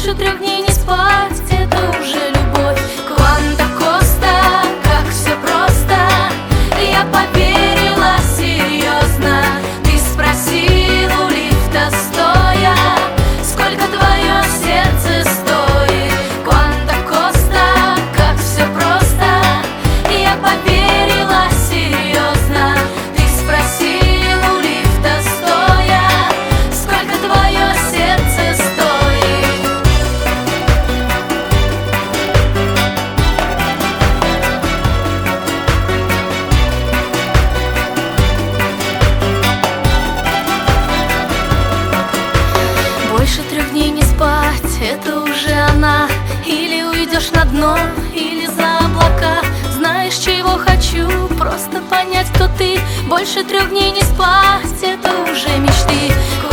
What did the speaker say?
Больше 3 дней не спать, это уже любовь. Кванта Коста, как все просто. Я поверила серьезно. Ты спросил у лифта стоя, сколько твое сердце стоит. Кванта Коста, как все просто. Я поверила серьезно. Ты спросил у лифта стоя, сколько твое сердце стоит. Больше 3 дней не спать, это уже она. Или уйдешь на дно, или за облака. Знаешь, чего хочу? Просто понять, кто ты. Больше 3 дней не спать, это уже мечты.